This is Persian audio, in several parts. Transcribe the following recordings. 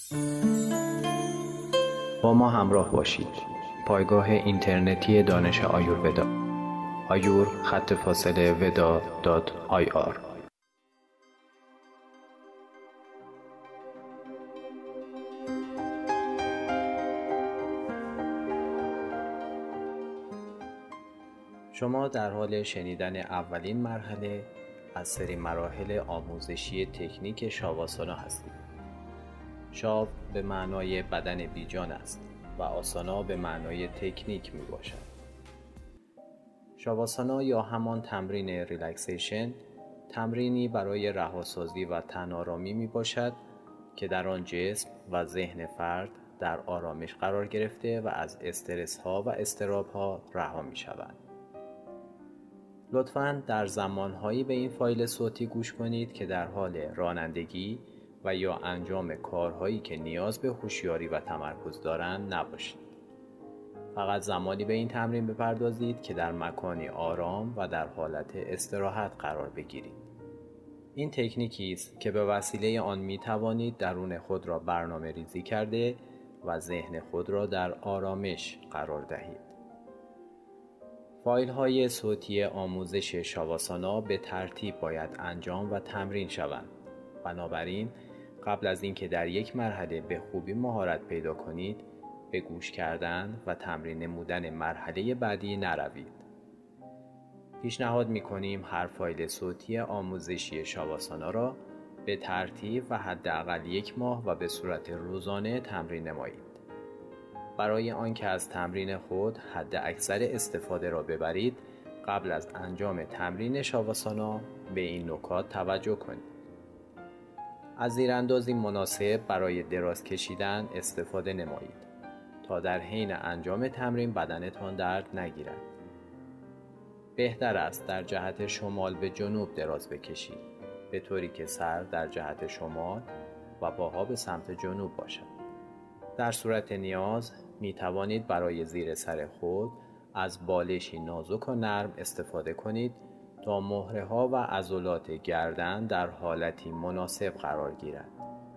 با ما همراه باشید. پایگاه اینترنتی دانش آیورودا ayur-veda.ir شما در حال شنیدن اولین مرحله از سری مراحل آموزشی تکنیک شاواسانا هستید. شاو به معنای بدن بیجان است و آسانا به معنای تکنیک می باشد. شاواسانا یا همان تمرین ریلکسیشن تمرینی برای رهاسازی و تن‌آرامی می باشد که در آن جسم و ذهن فرد در آرامش قرار گرفته و از استرس ها و اضطراب ها رها می شود. لطفاً در زمانهایی به این فایل صوتی گوش کنید که در حال رانندگی و یا انجام کارهایی که نیاز به هوشیاری و تمرکز دارند نباشید. فقط زمانی به این تمرین بپردازید که در مکانی آرام و در حالت استراحت قرار بگیرید. این تکنیکی است که به وسیله آن می توانید درون خود را برنامه ریزی کرده و ذهن خود را در آرامش قرار دهید. فایل های صوتی آموزش شاواسانا به ترتیب باید انجام و تمرین شوند. بنابراین قبل از اینکه در یک مرحله به خوبی مهارت پیدا کنید، به گوش کردن و تمرین نمودن مرحله بعدی نروید. پیشنهاد می‌کنیم هر فایل صوتی آموزشی شاواسانا را به ترتیب و حداقل 1 ماه و به صورت روزانه تمرین نمایید. برای آنکه از تمرین خود حد اکثر استفاده را ببرید، قبل از انجام تمرین شاواسانا به این نکات توجه کنید. از زیراندازی مناسب برای دراز کشیدن استفاده نمایید تا در حین انجام تمرین بدنتان درد نگیرد. بهتر است در جهت شمال به جنوب دراز بکشید، به طوری که سر در جهت شمال و پاها به سمت جنوب باشد. در صورت نیاز می توانید برای زیر سر خود از بالشی نازک و نرم استفاده کنید تا مهره ها و عضلات گردن در حالتی مناسب قرار گیرد.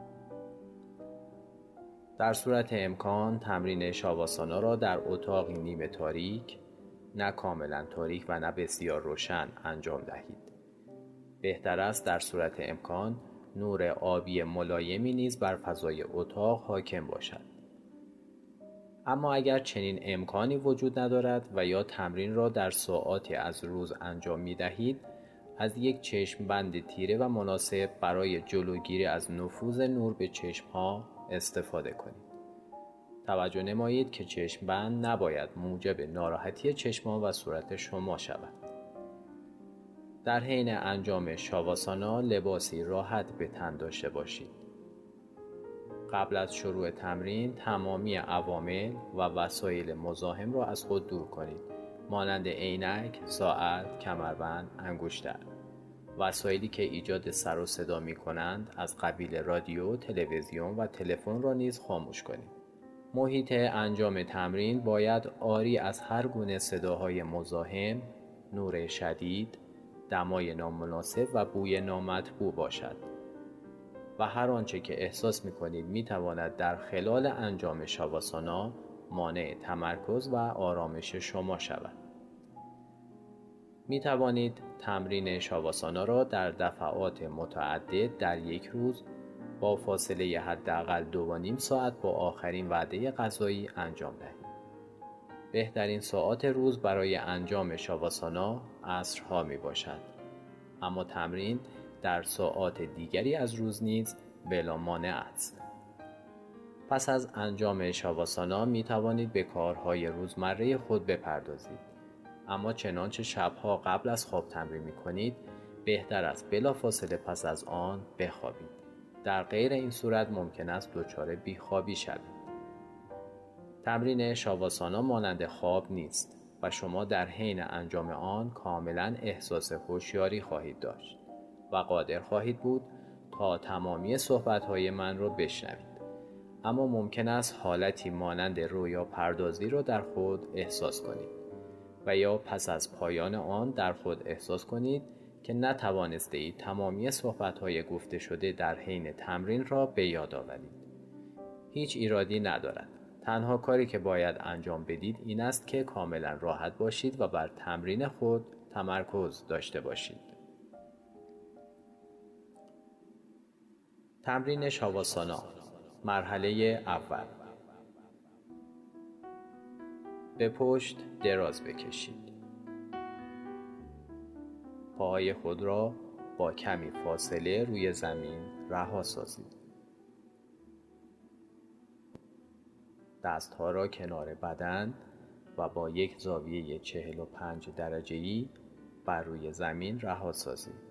در صورت امکان تمرین شاواسانا را در اتاقی نیمه تاریک، نه کاملا تاریک و نه بسیار روشن انجام دهید. بهتر است در صورت امکان نور آبی ملایمی نیز بر فضای اتاق حاکم باشد. اما اگر چنین امکانی وجود ندارد و یا تمرین را در ساعاتی از روز انجام می دهید، از یک چشم بند تیره و مناسب برای جلوگیری از نفوذ نور به چشم ها استفاده کنید. توجه نمایید که چشم بند نباید موجب ناراحتی چشمان و صورت شما شود. در حین انجام شاواسانا لباسی راحت به تن داشته باشید. قبل از شروع تمرین تمامی عوامل و وسایل مزاحم را از خود دور کنید، مانند عینک، ساعت، کمربند، انگشتر. وسایلی که ایجاد سر و صدا می کنند از قبیل رادیو، تلویزیون و تلفن را نیز خاموش کنید. محیط انجام تمرین باید عاری از هر گونه صداهای مزاحم، نور شدید، دمای نامناسب و بوی نامطبوع باشد. و هر آنچه که احساس می‌کنید می‌تواند در خلال انجام شاواسانا مانع تمرکز و آرامش شما شود. می‌توانید تمرین شاواسانا را در دفعات متعدد در یک روز با فاصله حداقل 2.5 ساعت با آخرین وعده غذایی انجام دهید. بهترین ساعات روز برای انجام شاواسانا عصرها میباشد، اما تمرین در ساعات دیگری از روز نیز بلا مانع است. پس از انجام شاواسانا می توانید به کارهای روزمره خود بپردازید، اما چنانچه شبها قبل از خواب تمرین می کنید، بهتر است بلافاصله پس از آن بخوابید. در غیر این صورت ممکن است دچار بیخوابی شوید. تمرین شاواسانا مانند خواب نیست و شما در حین انجام آن کاملا احساس هوشیاری خواهید داشت و قادر خواهید بود تا تمامی صحبت‌های من را بشنوید. اما ممکن است حالتی مانند رویا پردازی را در خود احساس کنید و یا پس از پایان آن در خود احساس کنید که نتوانسته اید تمامی صحبت‌های گفته شده در حین تمرین را به یاد آورید. هیچ ایرادی ندارد. تنها کاری که باید انجام بدید این است که کاملا راحت باشید و بر تمرین خود تمرکز داشته باشید. تمرین شاواسانا. مرحله اول. به پشت دراز بکشید. پاهای خود را با کمی فاصله روی زمین رها سازید. دستها را کنار بدن و با یک زاویه 45 درجه‌ای بر روی زمین رها سازید.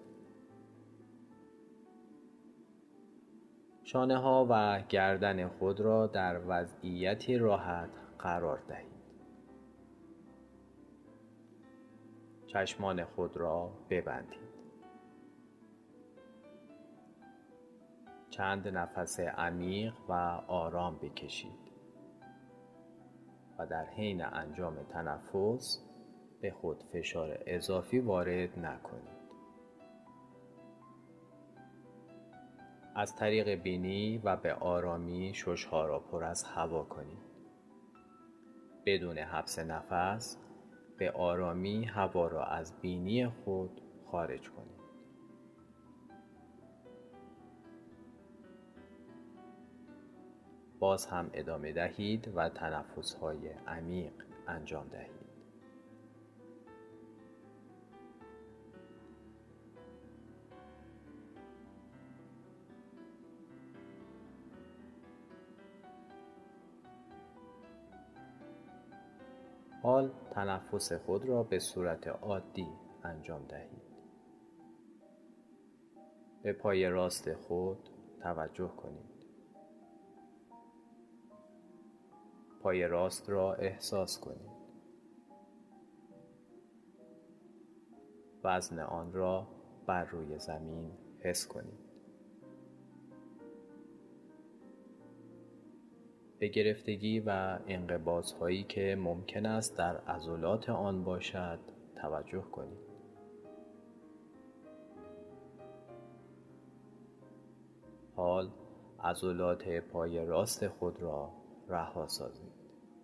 شانه ها و گردن خود را در وضعیتی راحت قرار دهید. چشمان خود را ببندید. چند نفس عمیق و آرام بکشید و در حین انجام تنفس به خود فشار اضافی وارد نکنید. از طریق بینی و به آرامی شش‌ها را پر از هوا کنید. بدون حبس نفس به آرامی هوا را از بینی خود خارج کنید. باز هم ادامه دهید و تنفس‌های عمیق انجام دهید. حال تنفس خود را به صورت عادی انجام دهید. به پای راست خود توجه کنید. پای راست را احساس کنید. وزن آن را بر روی زمین حس کنید. به گرفتگی و انقباض‌هایی که ممکن است در عضلات آن باشد توجه کنید. حال عضلات پای راست خود را رها سازید.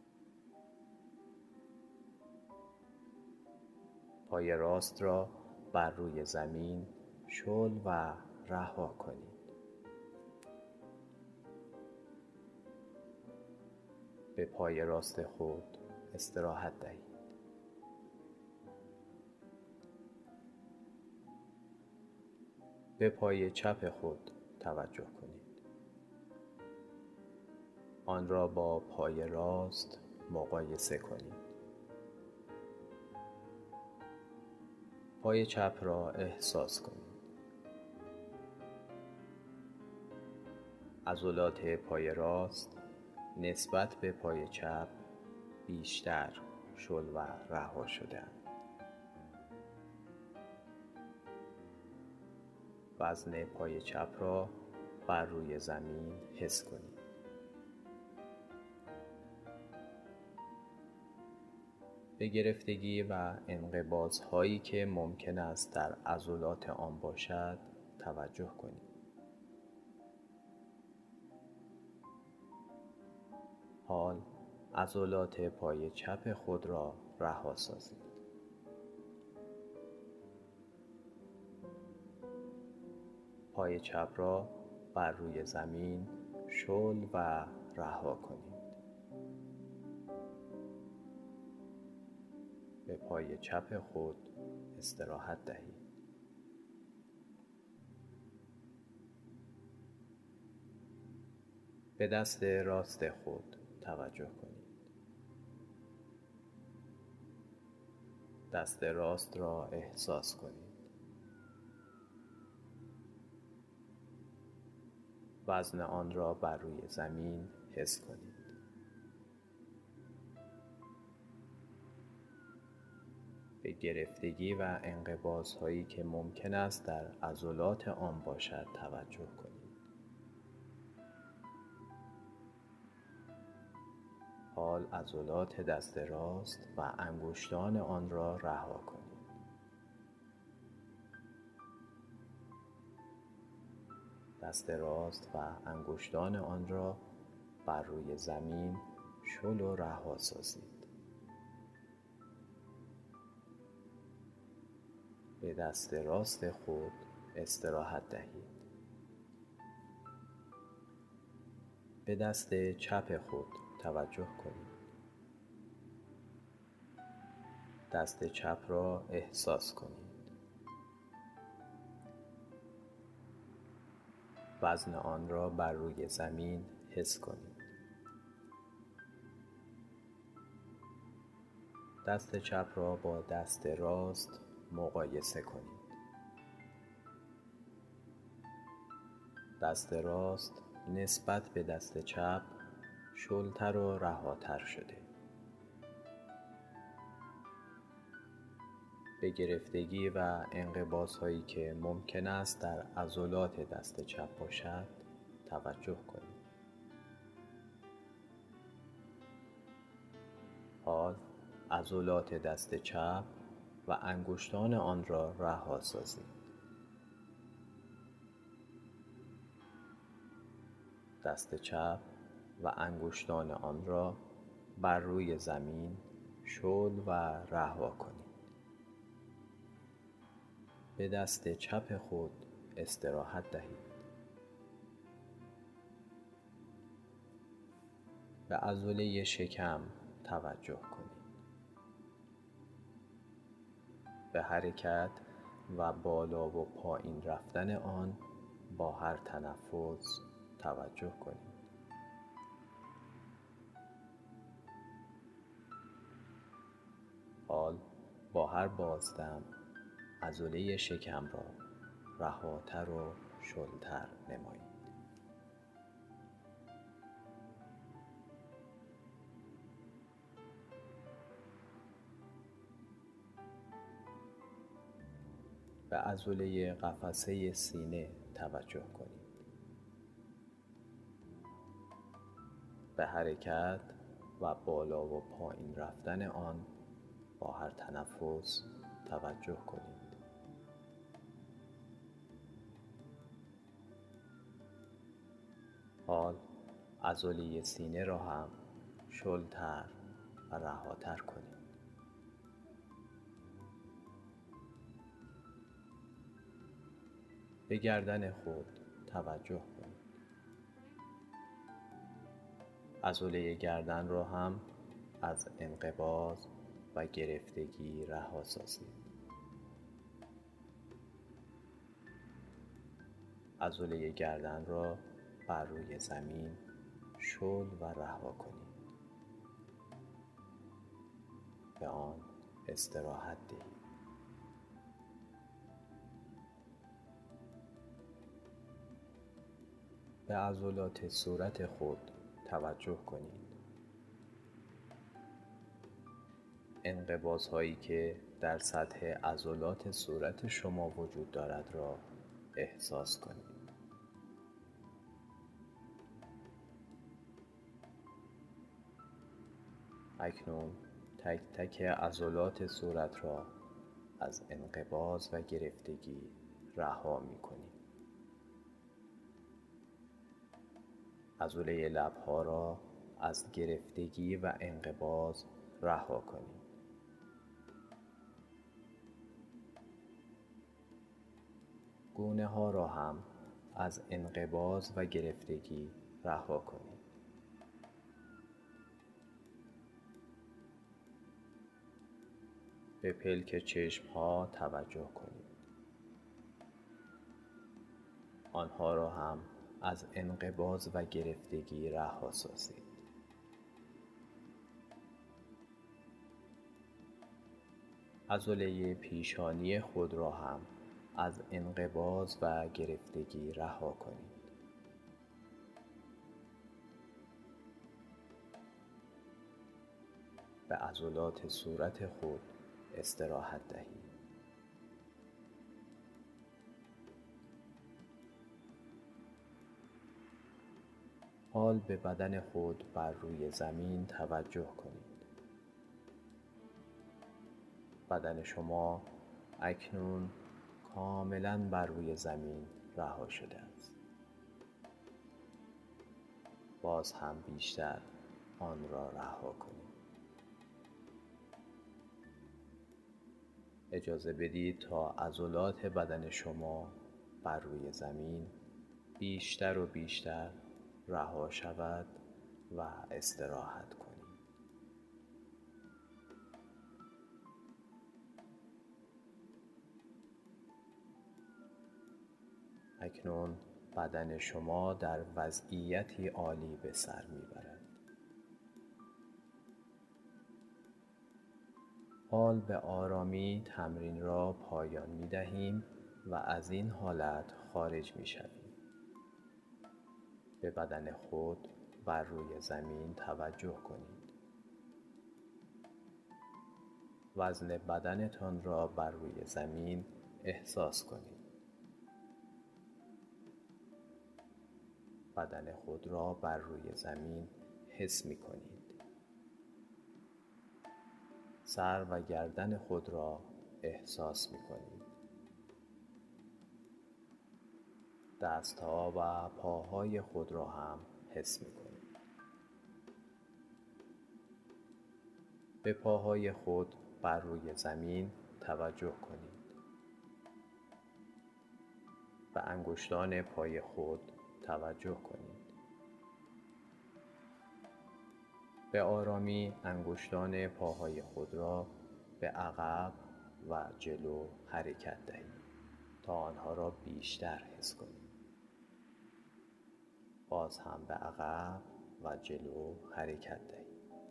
پای راست را بر روی زمین شل و رها کنید. به پای راست خود استراحت دهید. به پای چپ خود توجه کنید. آن را با پای راست مقایسه کنید. پای چپ را احساس کنید. عضلات پای راست نسبت به پای چپ بیشتر شل و رها شده‌اند. وزن پای چپ را بر روی زمین حس کنید. به گرفتگی و انقباض‌هایی که ممکن است در عضلات آن باشد توجه کنید. حال عضلات پای چپ خود را رها سازید. پای چپ را بر روی زمین شل و رها کنید. به پای چپ خود استراحت دهید. به دست راست خود توجه کنید. دست راست را احساس کنید. وزن آن را بر روی زمین حس کنید. به گرفتگی و انقباض‌هایی که ممکن است در عضلات آن باشد توجه کنید. حال عضلات دست راست و انگشتان آن را رها کنید. دست راست و انگشتان آن را بر روی زمین شل و رها سازید. به دست راست خود استراحت دهید. به دست چپ خود توجه کنید. دست چپ را احساس کنید. وزن آن را بر روی زمین حس کنید. دست چپ را با دست راست مقایسه کنید. دست راست نسبت به دست چپ شلتر و رهاتر شده. به گرفتگی و انقباض هایی که ممکن است در عضلات دست چپ باشد توجه کنید. حال عضلات دست چپ و انگشتان آن را رها سازید. دست چپ و انگشتان آن را بر روی زمین شل و رها کنید. به دست چپ خود استراحت دهید. به عضله شکم توجه کنید. به حرکت و بالا و پایین رفتن آن با هر تنفس توجه کنید. حال با هر بازدم عضله شکم را رهاتر و شلتر نمایید. به عضله قفسه سینه توجه کنید. به حرکت و بالا و پایین رفتن آن با هر تنفس توجه کنید. حال عضله سینه را هم شلتر و رهاتر کنید. به گردن خود توجه کنید. عضله گردن را هم از انقباض و گرفتگی رها سازید. عضله گردن را بر روی زمین شل و رها کنید. به آن استراحت دهید. به عضلات صورت خود توجه کنید. انقباض هایی که در سطح عضلات صورت شما وجود دارد را احساس کنید. اکنون تک تک عضلات صورت را از انقباض و گرفتگی رها می کنید. عضله لب‌ها را از گرفتگی و انقباض رها کنید. گونه ها را هم از انقباض و گرفتگی رها کنید. به پلک چشم ها توجه کنید. آنها را هم از انقباض و گرفتگی رها سازید. عضله پیشانی خود را هم از انقباض و گرفتگی رها کنید. به عضلات صورت خود استراحت دهید. حال به بدن خود بر روی زمین توجه کنید. بدن شما اکنون کاملاً بر روی زمین رها شده است. باز هم بیشتر آن را رها کنید. اجازه بدید تا عضلات بدن شما بر روی زمین بیشتر و بیشتر رها شود و استراحت کنید. اکنون بدن شما در وضعیتی عالی به سر میبرد. حال به آرامی تمرین را پایان میدهیم و از این حالت خارج میشویم. به بدن خود بر روی زمین توجه کنید. وزن بدنتان را بر روی زمین احساس کنید. بدن خود را بر روی زمین حس می کنید. سر و گردن خود را احساس می کنید. دستها و پاهای خود را هم حس می کنید. به پاهای خود بر روی زمین توجه کنید. به انگشتان پای خود توجه کنید. به آرامی انگشتان پاهای خود را به عقب و جلو حرکت دهید تا آنها را بیشتر حس کنید. باز هم به عقب و جلو حرکت دهید.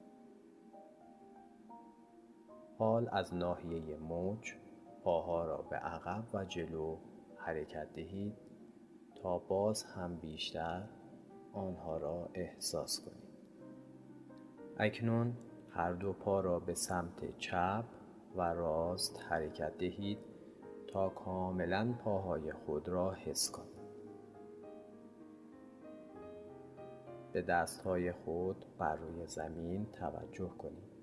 حال از ناحیه موج پاها را به عقب و جلو حرکت دهید تا باز هم بیشتر آنها را احساس کنید. اکنون هر دو پا را به سمت چپ و راست حرکت دهید تا کاملا پاهای خود را حس کنید. به دستهای خود بر روی زمین توجه کنید.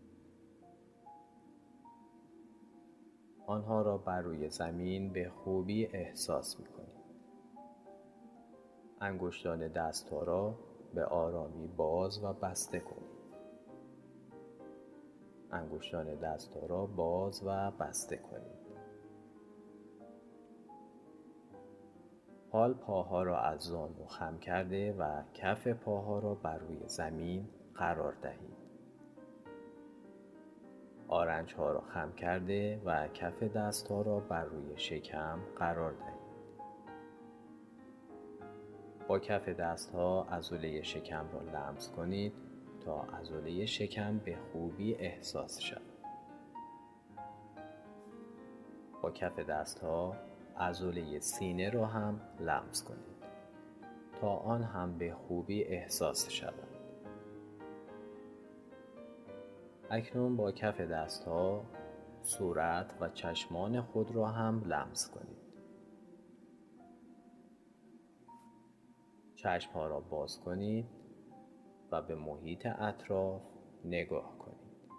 آنها را بر روی زمین به خوبی احساس می کنید. انگشتان دستها را به آرامی باز و بسته کنید. انگشتان دستها را باز و بسته کنید. حال پاها را از زانو خم کرده و کف پاها را بر روی زمین قرار دهید. آرنج‌ها را خم کرده و کف دستها را بر روی شکم قرار دهید. با کف دستها عضله شکم را لمس کنید تا عضله شکم به خوبی احساس شود. با کف دستها عضله سینه را هم لمس کنید تا آن هم به خوبی احساس شود. اکنون با کف دستها صورت و چشمان خود را هم لمس کنید. چشم‌ها را باز کنید و به محیط اطراف نگاه کنید.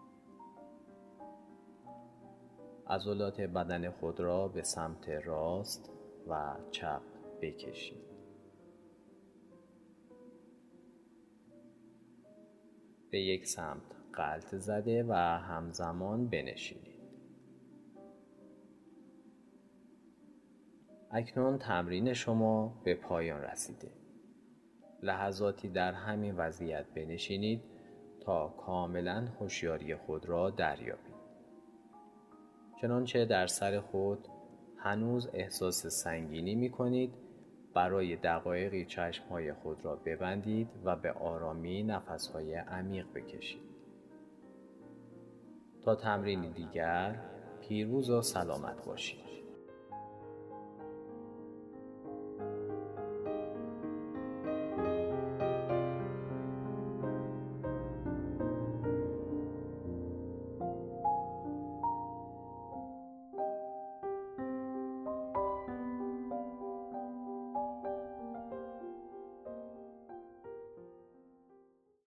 عضلات بدن خود را به سمت راست و چپ بکشید. به یک سمت غلط زده و همزمان بنشینید. اکنون تمرین شما به پایان رسیده. لحظاتی در همین وضعیت بنشینید تا کاملا هوشیاری خود را دریابید. چنانچه در سر خود هنوز احساس سنگینی می کنید، برای دقایقی چشمهای خود را ببندید و به آرامی نفسهای عمیق بکشید. تا تمرین دیگر پیروز و سلامت باشید.